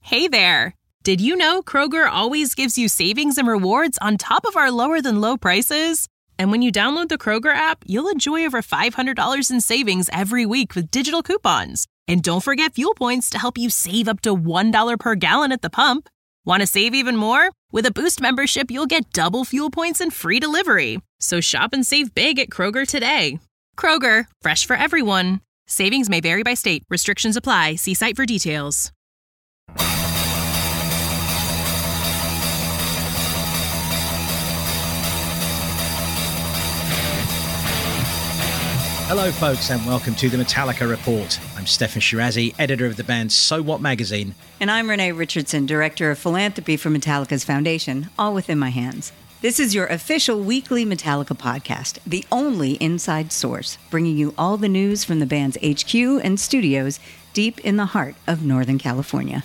Hey there! Did you know Kroger always gives you savings and rewards on top of our lower-than-low prices? And when you download the Kroger app, you'll enjoy over $500 in savings every week with digital coupons. And don't forget fuel points to help you save up to $1 per gallon at the pump. Want to save even more? With a Boost membership, you'll get double fuel points and free delivery. So shop and save big at Kroger today. Kroger, fresh for everyone. Savings may vary by state. Restrictions apply. See site for details. Hello, folks, and welcome to the Metallica Report. I'm Stefan Shirazi, editor of the band So What magazine. And I'm Renee Richardson, director of philanthropy for Metallica's foundation, all within my hands. This is your official weekly Metallica podcast, the only inside source, bringing you all the news from the band's HQ and studios deep in the heart of Northern California.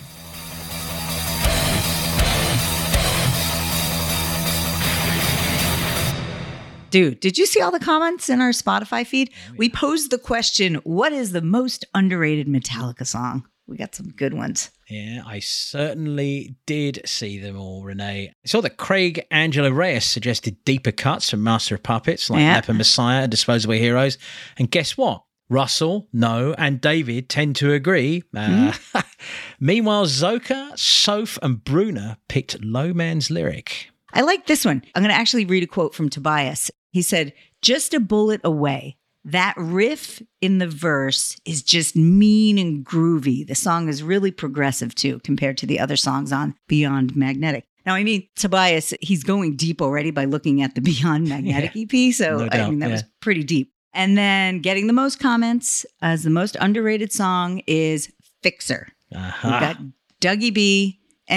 Dude, did you see all the comments in our Spotify feed? Oh, yeah. We posed the question, what is the most underrated Metallica song? We got some good ones. Yeah, I certainly did see them all, Renee. I saw that Craig Angelo Reyes suggested deeper cuts from Master of Puppets, like Leper Messiah and Disposable Heroes. And guess what? Russell, no, and David tend to agree. Meanwhile, Zoka, Soph, and Bruna picked Low Man's Lyric. I like this one. I'm going to actually read a quote from Tobias. He said, "Just a bullet away. That riff in the verse is just mean and groovy. The song is really progressive too, compared to the other songs on Beyond Magnetic." Now, I mean, Tobias, he's going deep already by looking at the Beyond Magnetic EP. So, no doubt, I mean, that was pretty deep. And then getting the most comments as the most underrated song is Fixer. Uh-huh. We've got Dougie B,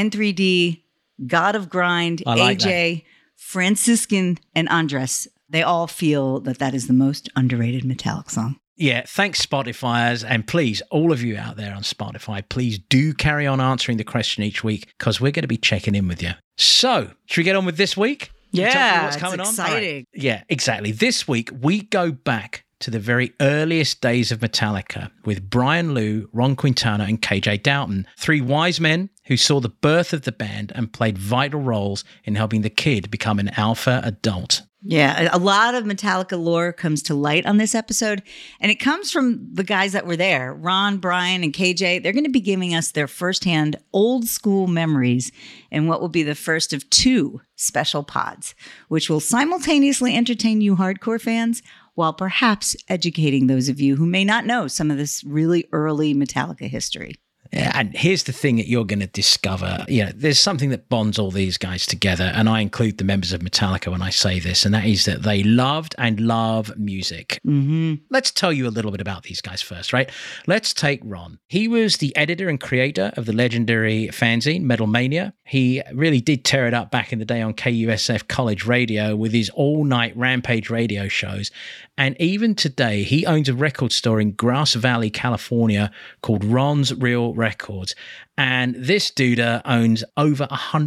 N3D, God of Grind, AJ, Franciscan, and Andres. They all feel that that is the most underrated Metallica song. Yeah, thanks, Spotifyers. And please, all of you out there on Spotify, please do carry on answering the question each week because we're going to be checking in with you. So, should we get on with this week? Yeah, what's coming it's exciting. Right. Yeah, exactly. This week, we go back to the very earliest days of Metallica with Brian Lew, Ron Quintana, and KJ Doughton, three wise men who saw the birth of the band and played vital roles in helping the kid become an alpha adult. Yeah, a lot of Metallica lore comes to light on this episode, and it comes from the guys that were there. Ron, Brian, and KJ, they're going to be giving us their firsthand old school memories in what will be the first of two special pods, which will simultaneously entertain you hardcore fans while perhaps educating those of you who may not know some of this really early Metallica history. Yeah, and here's the thing that you're going to discover. There's something that bonds all these guys together, and I include the members of Metallica when I say this, and that is that they loved and love music. Mm-hmm. Let's tell you a little bit about these guys first, right? Let's take Ron. He was the editor and creator of the legendary fanzine Metal Mania. He really did tear it up back in the day on KUSF College Radio with his all-night Rampage radio shows. And even today, he owns a record store in Grass Valley, California called Ron's Real Records. And this dude owns over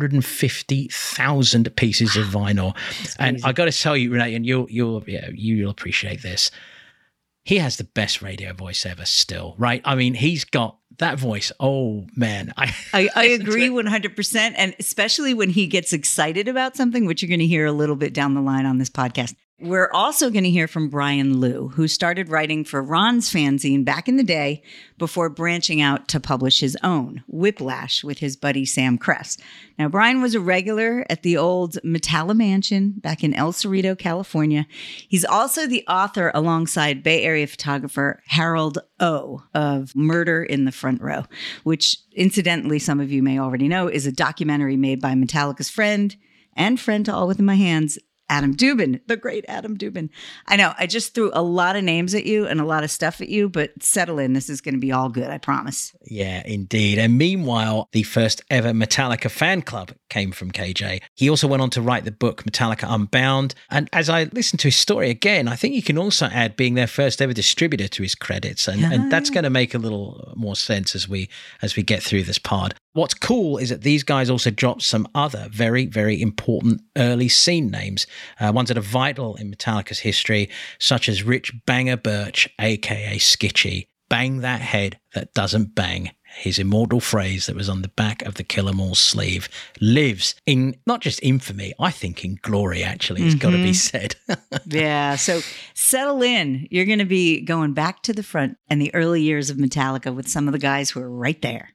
150,000 pieces of vinyl. And I got to tell you, Renee, and you'll appreciate this. He has the best radio voice ever still, right? I mean, he's got that voice. Oh, man. I agree 100%. And especially when he gets excited about something, which you're going to hear a little bit down the line on this podcast. We're also going to hear from Brian Lew, who started writing for Ron's fanzine back in the day before branching out to publish his own, Whiplash, with his buddy Sam Kress. Now, Brian was a regular at the old Metalla Mansion back in El Cerrito, California. He's also the author alongside Bay Area photographer Harold O. of Murder in the Front Row, which incidentally, some of you may already know, is a documentary made by Metallica's friend and friend to All Within My Hands, Adam Dubin, the great Adam Dubin. I know, I just threw a lot of names at you and a lot of stuff at you, but settle in. This is going to be all good, I promise. Yeah, indeed. And meanwhile, the first ever Metallica fan club came from KJ. He also went on to write the book Metallica Unbound. And as I listened to his story again, I think you can also add being their first ever distributor to his credits. And that's going to make a little more sense as we get through this pod. What's cool is that these guys also dropped some other very, very important early scene names, ones that are vital in Metallica's history, such as Rich Banger Birch, a.k.a. Skitchy. Bang that head that doesn't bang his immortal phrase that was on the back of the Kill 'Em All sleeve lives in not just infamy, I think in glory, actually. It's got to be said. Yeah. So settle in. You're going to be going back to the front and the early years of Metallica with some of the guys who are right there.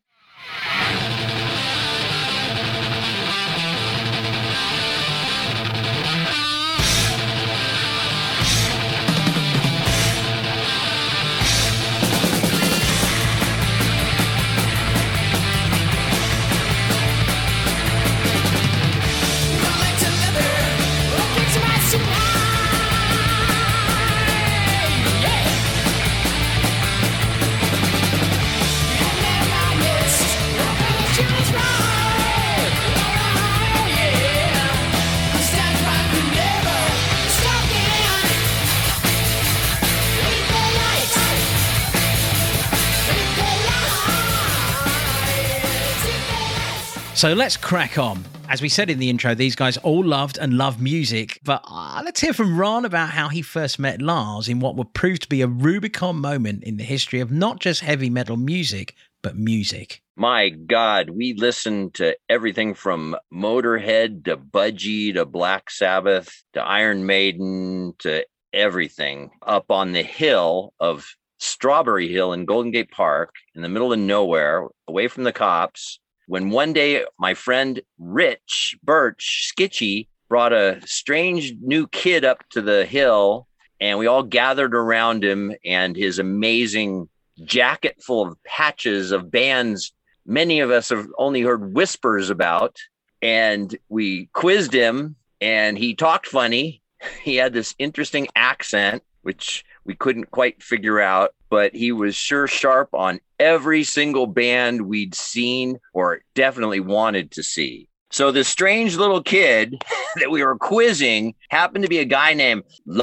So let's crack on. As we said in the intro, these guys all loved and love music, but let's hear from Ron about how he first met Lars in what would prove to be a Rubicon moment in the history of not just heavy metal music, but music. My God, we listened to everything from Motorhead to Budgie to Black Sabbath to Iron Maiden to everything up on the hill of Strawberry Hill in Golden Gate Park in the middle of nowhere, away from the cops. When one day my friend Rich Birch Skitchy brought a strange new kid up to the hill, and we all gathered around him and his amazing jacket full of patches of bands many of us have only heard whispers about. And we quizzed him, and he talked funny. He had this interesting accent, which we couldn't quite figure out, but he was sure sharp on every single band we'd seen or definitely wanted to see. So this strange little kid that we were quizzing happened to be a guy named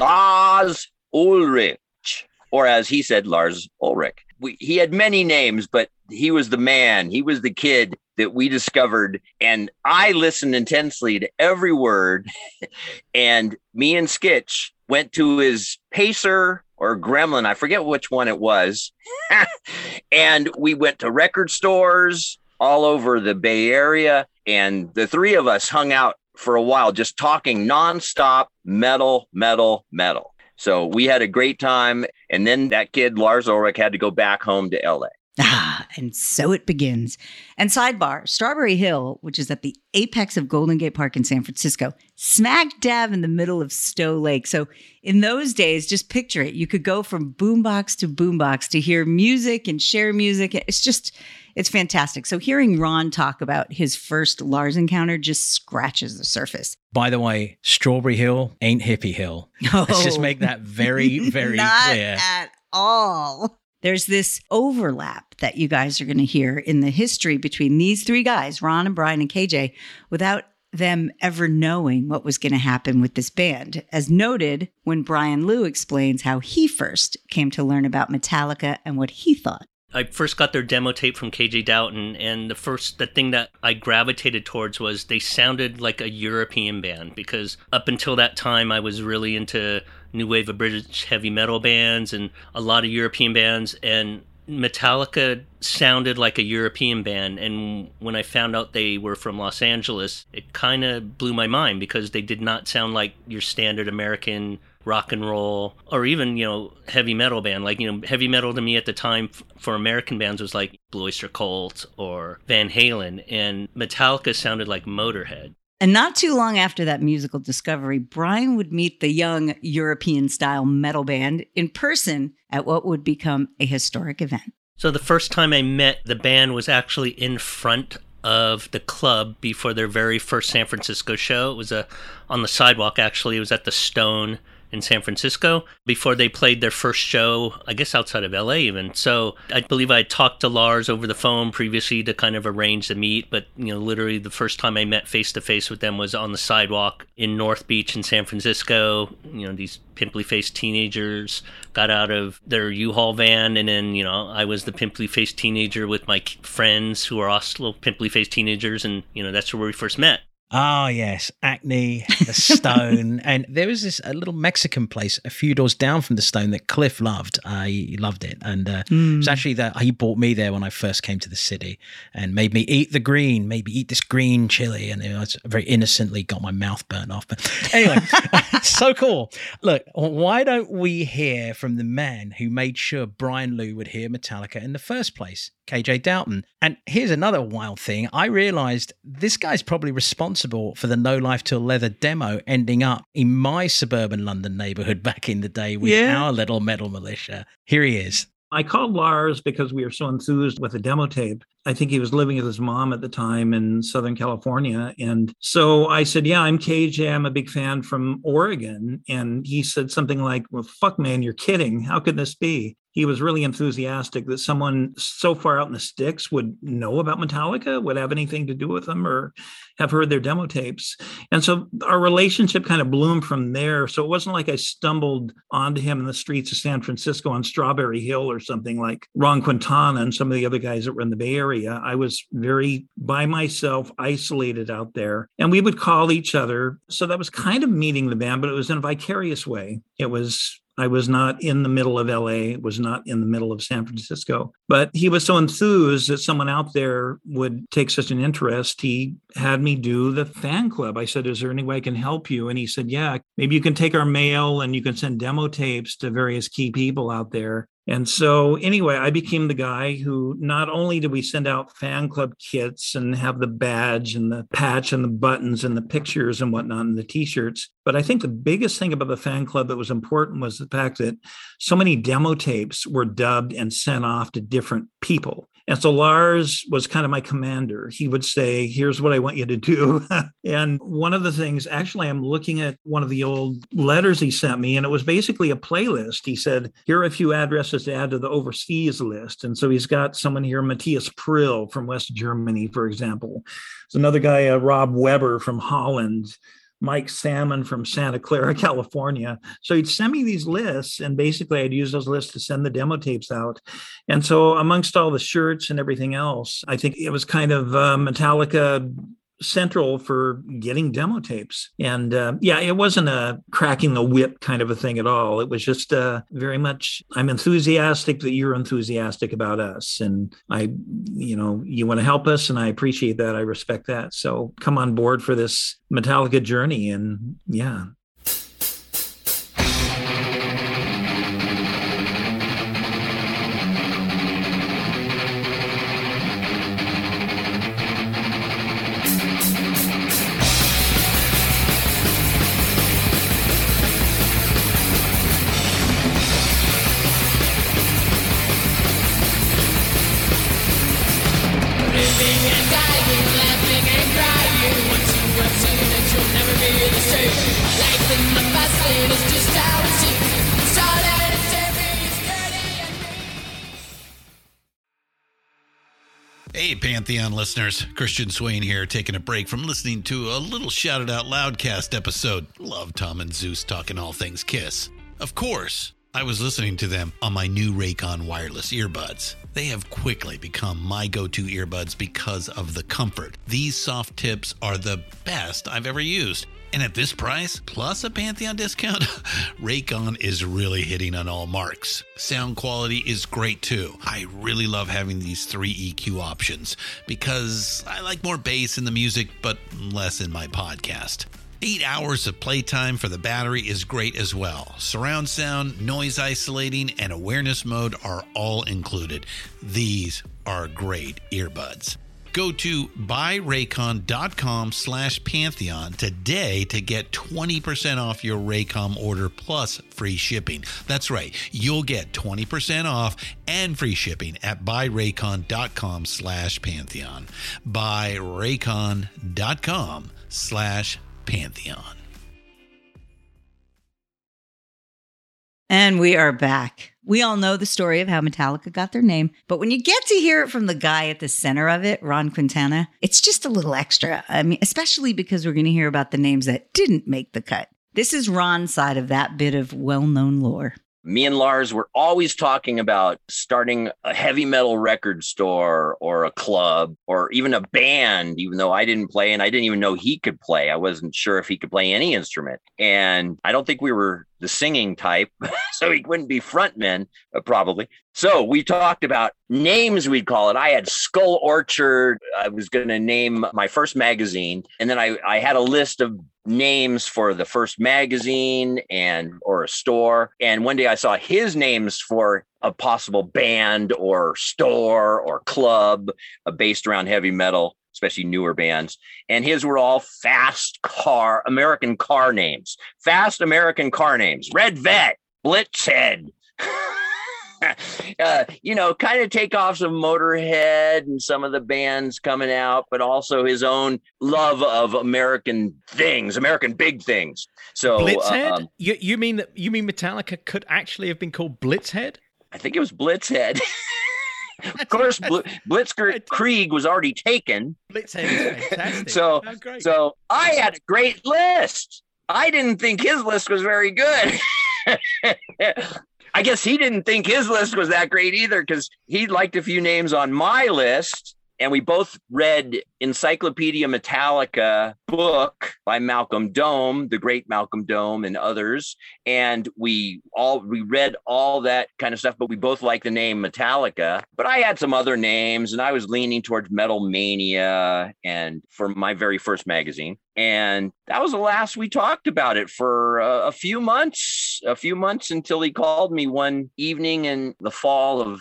Lars Ulrich, or as he said, Lars Ulrich. He had many names, but he was the man. He was the kid that we discovered. And I listened intensely to every word. And me and Skitch went to his Pacer or Gremlin. I forget which one it was. And we went to record stores all over the Bay Area. And the three of us hung out for a while, just talking nonstop metal, metal, metal. So we had a great time. And then that kid, Lars Ulrich, had to go back home to LA. And so it begins. And sidebar, Strawberry Hill, which is at the apex of Golden Gate Park in San Francisco, smack dab in the middle of Stowe Lake. So in those days, just picture it. You could go from boombox to boombox to hear music and share music. It's fantastic. So hearing Ron talk about his first Lars encounter just scratches the surface. By the way, Strawberry Hill ain't Hippie Hill. No. Let's just make that very, very Not clear. At all. There's this overlap that you guys are going to hear in the history between these three guys, Ron and Brian and KJ, without them ever knowing what was going to happen with this band. As noted when Brian Liu explains how he first came to learn about Metallica and what he thought. I first got their demo tape from KJ Doughton, and the thing that I gravitated towards was they sounded like a European band, because up until that time I was really into new wave of British heavy metal bands and a lot of European bands, and Metallica sounded like a European band. And when I found out they were from Los Angeles, it kind of blew my mind, because they did not sound like your standard American rock and roll or even, heavy metal band. Like, heavy metal to me at the time for American bands was like Blue Oyster Cult or Van Halen, and Metallica sounded like Motorhead. And not too long after that musical discovery, Brian would meet the young European-style metal band in person at what would become a historic event. So the first time I met the band was actually in front of the club before their very first San Francisco show. It was on the sidewalk, actually. It was at the Stone in San Francisco before they played their first show, I guess outside of LA even. So I believe I talked to Lars over the phone previously to kind of arrange the meet, but literally the first time I met face to face with them was on the sidewalk in North Beach in San Francisco. These pimply faced teenagers got out of their U-Haul van, and then I was the pimply faced teenager with my friends who are also pimply faced teenagers, and that's where we first met. Oh, yes. Acne, the Stone. And there was a little Mexican place a few doors down from the Stone that Cliff loved. He loved it. And it was actually that he brought me there when I first came to the city and made me eat eat this green chili. And I very innocently got my mouth burnt off. But anyway, so cool. Look, why don't we hear from the man who made sure Brian Lew would hear Metallica in the first place? KJ Doughton. And here's another wild thing. I realized this guy's probably responsible for the No Life Till Leather demo ending up in my suburban London neighborhood back in the day with our little metal militia. Here he is. I called Lars because we were so enthused with the demo tape. I think he was living with his mom at the time in Southern California. And so I said, yeah, I'm KJ. I'm a big fan from Oregon. And he said something like, well, fuck, man, you're kidding. How could this be? He was really enthusiastic that someone so far out in the sticks would know about Metallica, would have anything to do with them or have heard their demo tapes. And so our relationship kind of bloomed from there. So it wasn't like I stumbled onto him in the streets of San Francisco on Strawberry Hill or something like Ron Quintana and some of the other guys that were in the Bay Area. I was very by myself, isolated out there. And we would call each other. So that was kind of meeting the band, but it was in a vicarious way. I was not in the middle of LA, was not in the middle of San Francisco, but he was so enthused that someone out there would take such an interest. He had me do the fan club. I said, is there any way I can help you? And he said, yeah, maybe you can take our mail and you can send demo tapes to various key people out there. And so anyway, I became the guy who not only did we send out fan club kits and have the badge and the patch and the buttons and the pictures and whatnot and the T-shirts, but I think the biggest thing about the fan club that was important was the fact that so many demo tapes were dubbed and sent off to different people. And so Lars was kind of my commander. He would say, here's what I want you to do. And one of the things, actually, I'm looking at one of the old letters he sent me, and it was basically a playlist. He said, here are a few addresses to add to the overseas list. And so he's got someone here, Matthias Prill from West Germany, for example. There's another guy, Rob Weber from Holland. Mike Salmon from Santa Clara, California. So he'd send me these lists, and basically I'd use those lists to send the demo tapes out. And so amongst all the shirts and everything else, I think it was kind of Metallica central for getting demo tapes. And it wasn't a cracking the whip kind of a thing at all. It was just very much, I'm enthusiastic that you're enthusiastic about us. And you want to help us, and I appreciate that. I respect that. So come on board for this Metallica journey. And yeah. Hey, Pantheon listeners, Christian Swain here, taking a break from listening to a little Shout It Out Loudcast episode. Love Tom and Zeus talking all things Kiss. Of course, I was listening to them on my new Raycon wireless earbuds. They have quickly become my go-to earbuds because of the comfort. These soft tips are the best I've ever used. And at this price, plus a Pantheon discount, Raycon is really hitting on all marks. Sound quality is great too. I really love having these 3 EQ options because I like more bass in the music, but less in my podcast. 8 hours of playtime for the battery is great as well. Surround sound, noise isolating, and awareness mode are all included. These are great earbuds. Go to buyraycon.com/Pantheon today to get 20% off your Raycon order plus free shipping. That's right. You'll get 20% off and free shipping at buyraycon.com/Pantheon. buyraycon.com/Pantheon. And we are back. We all know the story of how Metallica got their name, but when you get to hear it from the guy at the center of it, Ron Quintana, it's just a little extra. I mean, especially because we're going to hear about the names that didn't make the cut. This is Ron's side of that bit of well-known lore. Me and Lars were always talking about starting a heavy metal record store or a club or even a band, even though I didn't play and I didn't even know he could play. I wasn't sure if he could play any instrument. And I don't think we were the singing type, so he wouldn't be frontmen, probably. So we talked about names we'd call it. I had Skull Orchard. I was going to name my first magazine. And then I had a list of names for the first magazine or a store. And one day I saw his names for a possible band or store or club based around heavy metal, especially newer bands. And his were all American car names. Fast American car names. Red Vet, Blitzhead. Kind of take off some Motorhead and some of the bands coming out, but also his own love of American things, American big things. So Blitzhead? You mean Metallica could actually have been called Blitzhead? I think it was Blitzhead. Of course, Blitzkrieg was already taken. Blitzhead is fantastic. So I had a great list. I didn't think his list was very good. I guess he didn't think his list was that great either, because he liked a few names on my list. And we both read Encyclopedia Metallica book by Malcolm Dome, the great Malcolm Dome, and others. And we read all that kind of stuff, but we both liked the name Metallica. But I had some other names, and I was leaning towards Metal Mania and for my very first magazine. And that was the last we talked about it for a few months until he called me one evening in the fall of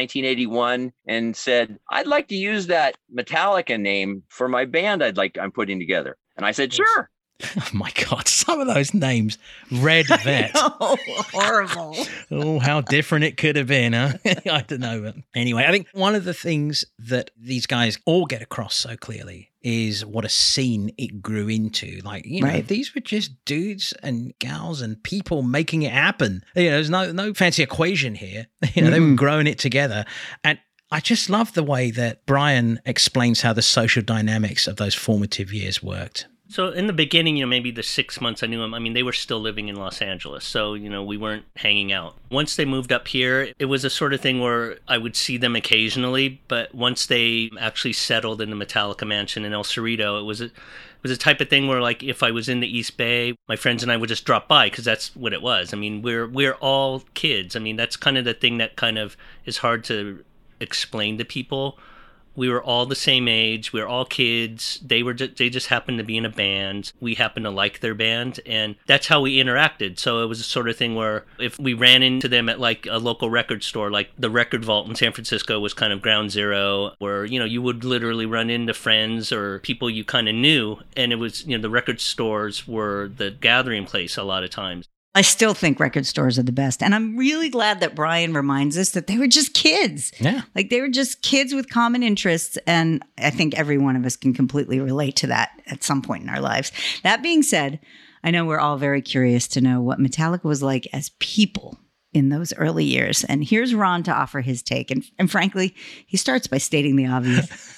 1981 and said, I'd like to use that Metallica name for my band I'm putting together. And I said, sure. Oh my God, some of those names. Red Vet. Oh, horrible. Oh, how different it could have been, huh? I don't know. But anyway, I think one of the things that these guys all get across so clearly is what a scene it grew into. Like, Right. These were just dudes and gals and people making it happen. There's no fancy equation here. They were growing it together. And I just love the way that Brian explains how the social dynamics of those formative years worked. So in the beginning, maybe the 6 months I knew them, they were still living in Los Angeles. So, we weren't hanging out. Once they moved up here, it was a sort of thing where I would see them occasionally. But once they actually settled in the Metallica mansion in El Cerrito, it was a type of thing where, like, if I was in the East Bay, my friends and I would just drop by because that's what it was. We're all kids. That's kind of the thing that kind of is hard to explain to people. We were all the same age. We were all kids. They just happened to be in a band. We happened to like their band, and that's how we interacted. So it was a sort of thing where if we ran into them at like a local record store, like the Record Vault in San Francisco was kind of ground zero, where you would literally run into friends or people you kind of knew, and it was the record stores were the gathering place a lot of times. I still think record stores are the best. And I'm really glad that Brian reminds us that they were just kids. Yeah. Like they were just kids with common interests. And I think every one of us can completely relate to that at some point in our lives. That being said, I know we're all very curious to know what Metallica was like as people in those early years. And here's Ron to offer his take. And frankly, he starts by stating the obvious.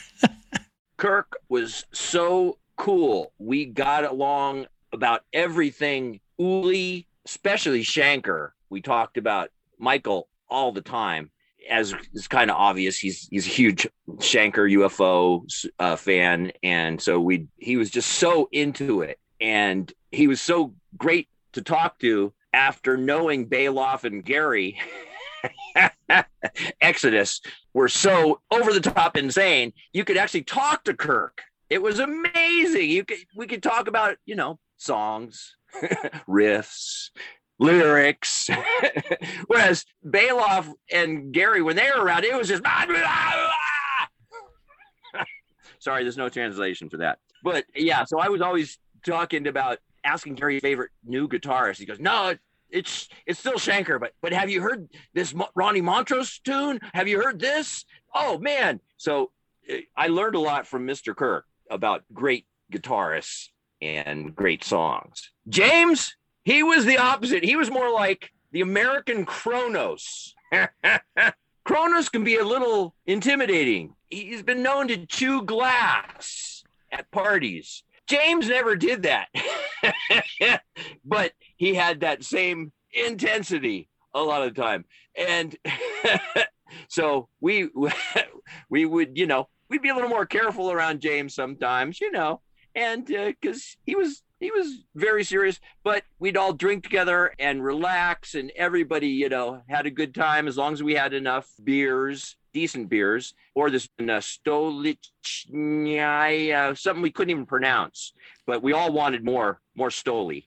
Kirk was so cool. We got along about everything. Uli, especially Shanker. We talked about Michael all the time. As is kind of obvious, he's a huge Shanker UFO fan, and so he was just so into it, and he was so great to talk to after knowing Bailoff and Gary. Exodus were so over the top insane. You could actually talk to Kirk. It was amazing. We could talk about songs. Riffs, lyrics. Whereas Bailoff and Gary, when they were around, it was just sorry, there's no translation for that. But yeah, so I was always talking about asking Gary's favorite new guitarist. He goes, no, it's still Shanker, but have you heard this Ronnie Montrose tune? Have you heard this? Oh man. So I learned a lot from Mr. Kirk about great guitarists and great songs. James, he was the opposite. He was more like the American Kronos. Kronos can be a little intimidating. He's been known to chew glass at parties. James never did that. But he had that same intensity a lot of the time. And so we would, we'd be a little more careful around James sometimes, and because he was very serious, but we'd all drink together and relax, and everybody, had a good time as long as we had enough beers, decent beers, or this Stolichnaya, something we couldn't even pronounce, but we all wanted more Stoli.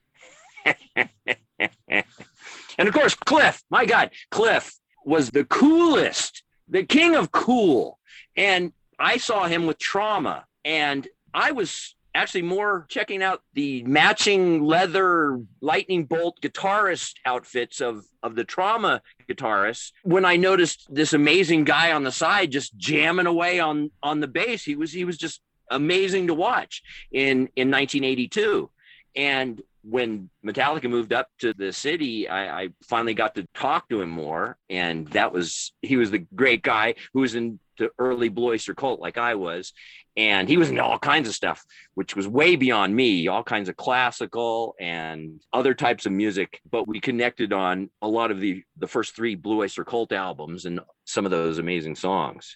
And of course, Cliff, my God, Cliff was the coolest, the king of cool. And I saw him with Trauma, and I was actually more checking out the matching leather lightning bolt guitarist outfits of the Trauma guitarists when I noticed this amazing guy on the side just jamming away on the bass. He was just amazing to watch in 1982. And when Metallica moved up to the city, I finally got to talk to him more. And he was the great guy who was into early Blue Oyster Cult like I was. And he was into all kinds of stuff, which was way beyond me, all kinds of classical and other types of music. But we connected on a lot of the first 3 Blue Oyster Cult albums and some of those amazing songs.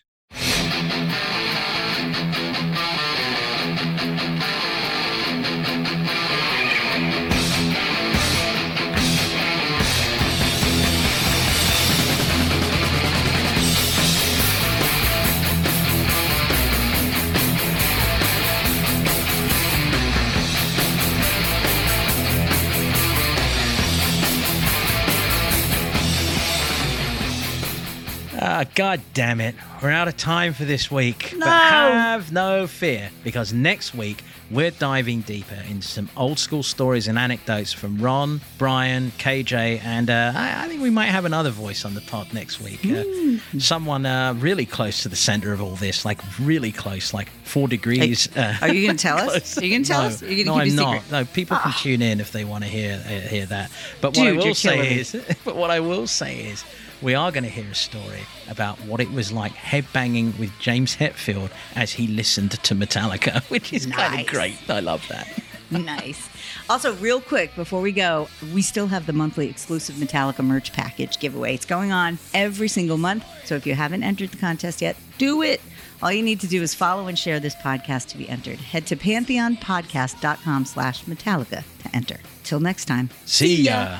God damn it. We're out of time for this week. No. But have no fear, because next week we're diving deeper into some old school stories and anecdotes from Ron, Brian, KJ, and I think we might have another voice on the pod next week. Someone really close to the center of all this, like really close, like 4 degrees. Are you going to tell us? Are you going to tell us? Are you going to keep I'm a not. secret? No, people can tune in if they want to hear that. But Dude, what I will say is, we are going to hear a story about what it was like headbanging with James Hetfield as he listened to Metallica, which is kind of great. I love that. Nice. Also, real quick, before we go, we still have the monthly exclusive Metallica merch package giveaway. It's going on every single month. So if you haven't entered the contest yet, do it. All you need to do is follow and share this podcast to be entered. Head to pantheonpodcast.com/Metallica to enter. Till next time. See ya.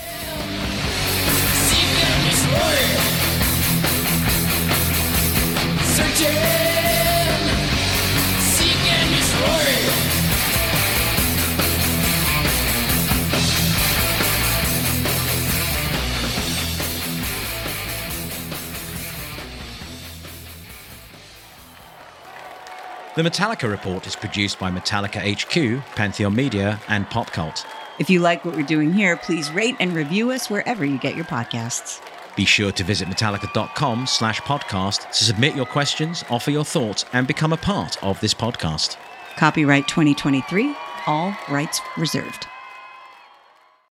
The Metallica Report is produced by Metallica HQ, Pantheon Media, and Pop Cult. If you like what we're doing here, please rate and review us wherever you get your podcasts. Be sure to visit metallica.com/podcast to submit your questions, offer your thoughts, and become a part of this podcast. Copyright 2023, all rights reserved.